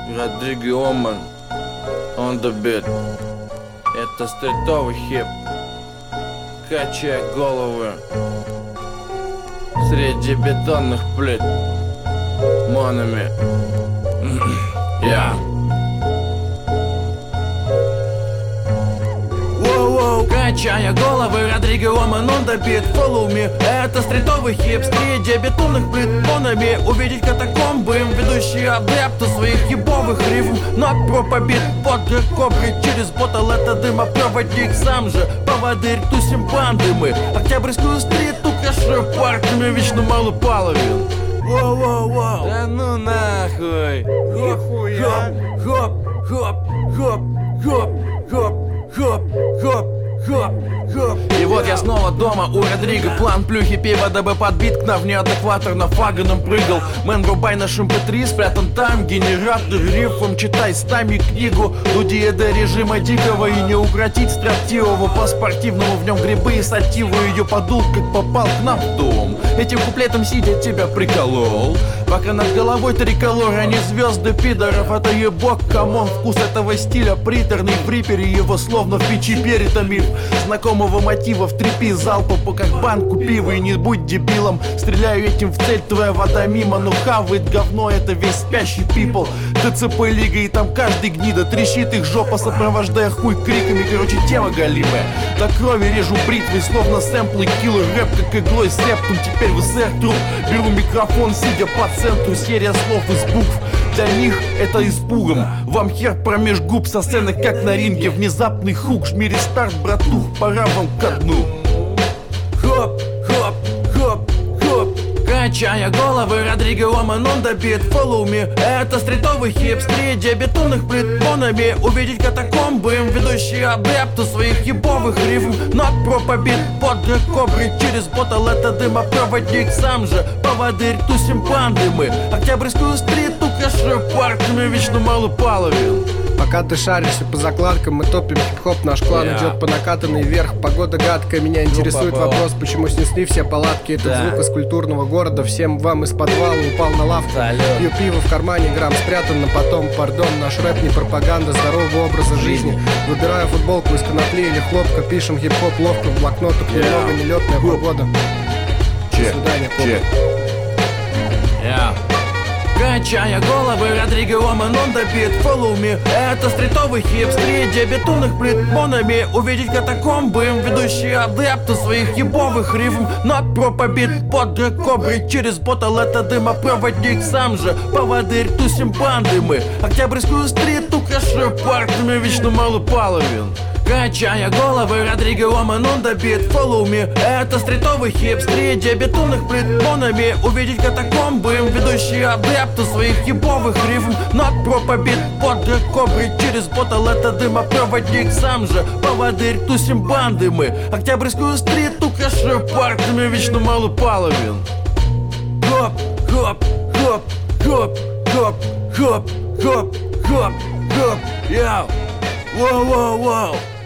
Родриго Оман, on the beat. Это стритовый хип, качая головы среди бетонных плит монами. Yeah. Качая головы, Родриго Оман, on the beat, follow me. Это стритовый хип среди бетонных плит монами. Увидеть катакомбы, ведущие адепты своих ебовых рифм. Но про побит под кобры через ботал это дымопроводник. Сам же поводырь, тусим банды мы. Октябрьскую стриту кашу партиями вечно мало половин. Воу-воу-воу. Да ну нахуй. Хоп, хоп, хоп, хоп, хоп, хоп, хоп, хоп. И вот я снова дома у Родриго. План плюхи, пиво, дабы подбит к нам неадекваторно фаганом прыгал. Мэн, врубай наш MP3, спрятан там генератор рифом. Читай стами книгу Дуди до режима дикого. И не укротить строптивого по-спортивному. В нем грибы и сативу. Ее подул, как попал к нам в дом. Этим куплетом сидя тебя приколол. Пока над головой триколор, а не звезды пидоров. Это ебок, камон, вкус этого стиля приторный. В рипере его словно в печи перетомив. Знакомого мотива в трепи залпа, как банку пива. И не будь дебилом, стреляю этим в цель, твоя вода мимо. Но хавает говно, это весь спящий пипл. ТЦП лига, и там каждый гнида трещит их жопа, сопровождая хуй криками. Короче, тема галимая. До крови режу бритвой, словно сэмплы киллер. Рэп как иглой септум, теперь в СР труп. Беру микрофон, сидя по центру. Серия слов из букв. Для них это испугом. Вам хер промеж губ со сцены, как на ринге. Внезапный хук, жми рестарт, братух, пора вам ко дну. Хоп, хоп, хоп, хоп. Качая головы, Родриго Оман, on the beat, follow me. Это стритовый хип среди бетонных плит монами. Увидеть катакомбы, ведущие адепты своих ебовых рифм. Но про побит под кобры через ботал это дымопроводник. Сам же поводырь, тусим банды мы. Октябрьскую стриту кашу партиями вечно мало половин. Пока ты шаришься по закладкам, мы топим хип-хоп, наш клан идет по накатанной вверх. Погода гадкая, меня интересует вопрос, почему снесли все палатки. Этот звук из культурного города, всем вам из подвала упал на лавку. Пью пиво в кармане, грамм спрятан на потом. Пардон, наш рэп не пропаганда здорового образа жизни. Выбираю футболку из конопли или хлопка, пишем хип-хоп ловко в блокнотах, немного нелетная погода. До свидания, хлопок. Качая головы, Родриго Оман, on the beat, follow me. Это стритовый хип среди бетонных плит монами. Увидеть катакомбы, ведущие адепты своих ебовых рифм. Но про побит под кобры через ботал это дымопроводник. Сам же поводырь, тусим банды мы. Октябрьскую стриту кашу партиями вечно мало половин. Качая головы, Родриго Оман, on the beat, follow me. Это стритовый хип среди бетонных плит монами. Увидеть катакомбы, ведущие адепты своих ебовых рифм. Но про побит под кобры через ботал это дымопроводник. Сам же поводырь, тусим банды мы. Октябрьскую стриту кашу партиями вечно мало половин. Хоп, хоп, хоп, хоп, хоп, хоп, хоп, хоп, хоп, яу. Воу-воу-воу.